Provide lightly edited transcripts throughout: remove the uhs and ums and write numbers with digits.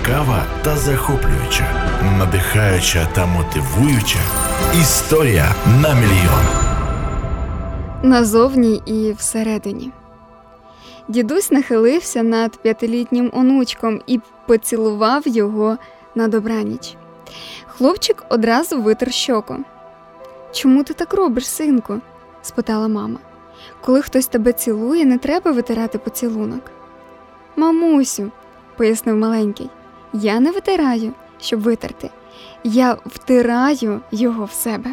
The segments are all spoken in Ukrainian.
цікава та захоплююча, надихаюча та мотивуюча історія на мільйон. Назовні і всередині. Дідусь нахилився над 5-літнім онучком і поцілував його на добраніч. Хлопчик одразу витер щоку. «Чому ти так робиш, синку?» – спитала мама. «Коли хтось тебе цілує, не треба витирати поцілунок». «Мамусю», – пояснив маленький, – «я не витираю, щоб витерти. Я втираю його в себе».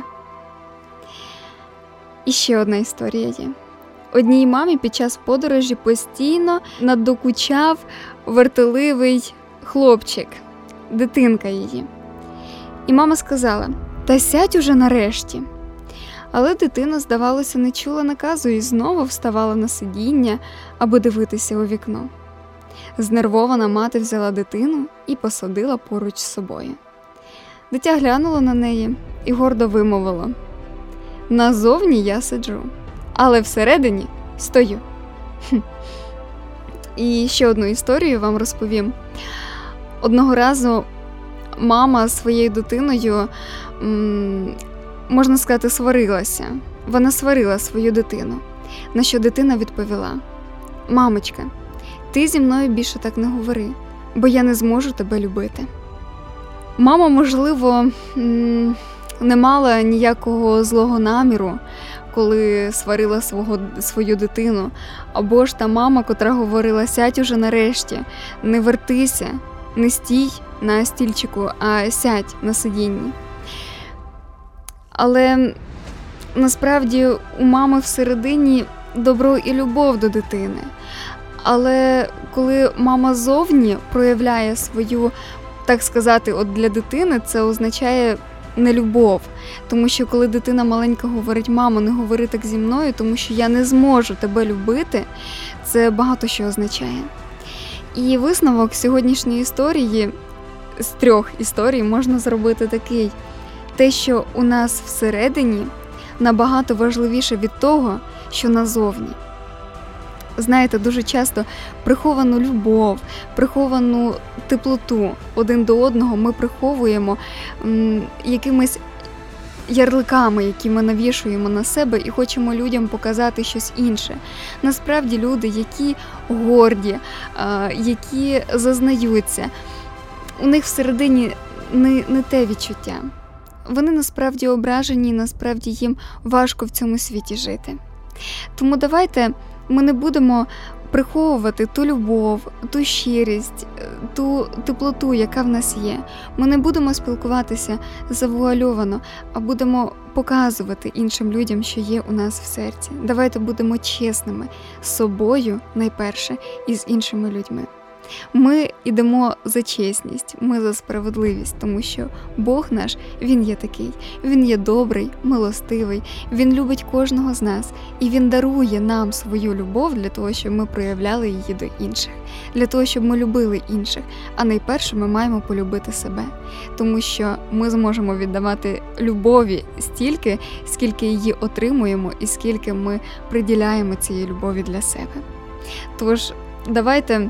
І ще одна історія є. Одній мамі під час подорожі постійно надокучав вартовливий хлопчик, дитинка її. І мама сказала: «Та сядь уже нарешті». Але дитина, здавалося, не чула наказу і знову вставала на сидіння, аби дивитися у вікно. Знервована мати взяла дитину і посадила поруч з собою. Дитя глянуло на неї і гордо вимовило: «Назовні я сиджу, але всередині стою». І ще одну історію вам розповім. Одного разу мама з своєю дитиною, можна сказати, сварилася. Вона сварила свою дитину, на що дитина відповіла: «Мамочка, ти зі мною більше так не говори, бо я не зможу тебе любити». Мама, можливо, не мала ніякого злого наміру, коли сварила свою дитину. Або ж та мама, котра говорила: «Сядь уже нарешті, не вертися, не стій на стільчику, а сядь на сидінні». Але насправді у мами всередині добро і любов до дитини. Але коли мама зовні проявляє свою, так сказати, от для дитини, це означає нелюбов. Тому що коли дитина маленька говорить: «Мамо, не говори так зі мною, тому що я не зможу тебе любити», це багато що означає. І висновок сьогоднішньої історії, з 3 історій, можна зробити такий: те, що у нас всередині, набагато важливіше від того, що назовні. Знаєте, дуже часто приховану любов, приховану теплоту один до одного ми приховуємо якимись ярликами, які ми навішуємо на себе і хочемо людям показати щось інше. Насправді люди, які горді, які зазнаються, у них всередині не те відчуття. Вони насправді ображені, насправді їм важко в цьому світі жити. Тому давайте ми не будемо приховувати ту любов, ту щирість, ту теплоту, яка в нас є. Ми не будемо спілкуватися завуальовано, а будемо показувати іншим людям, що є у нас в серці. Давайте будемо чесними з собою найперше і з іншими людьми. Ми йдемо за чесність, ми за справедливість, тому що Бог наш, Він є такий. Він є добрий, милостивий, Він любить кожного з нас. І Він дарує нам свою любов для того, щоб ми проявляли її до інших. Для того, щоб ми любили інших. А найперше ми маємо полюбити себе. Тому що ми зможемо віддавати любові стільки, скільки її отримуємо і скільки ми приділяємо цієї любові для себе. Тож, давайте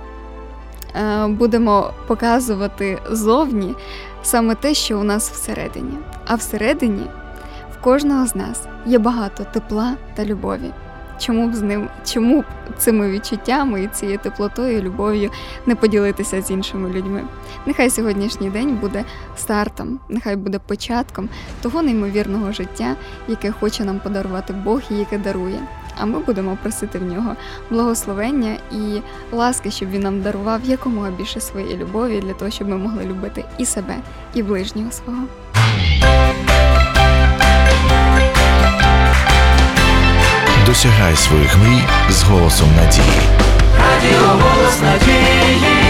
будемо показувати зовні саме те, що у нас всередині. А всередині в кожного з нас є багато тепла та любові. Чому б цими відчуттями і цією теплотою, любов'ю не поділитися з іншими людьми? Нехай сьогоднішній день буде стартом, нехай буде початком того неймовірного життя, яке хоче нам подарувати Бог і яке дарує. А ми будемо просити в нього благословення і ласки, щоб він нам дарував якомога більше своєї любові, для того, щоб ми могли любити і себе, і ближнього свого. Досягай своїх мрій з голосом надії. Радіо «Голос надії».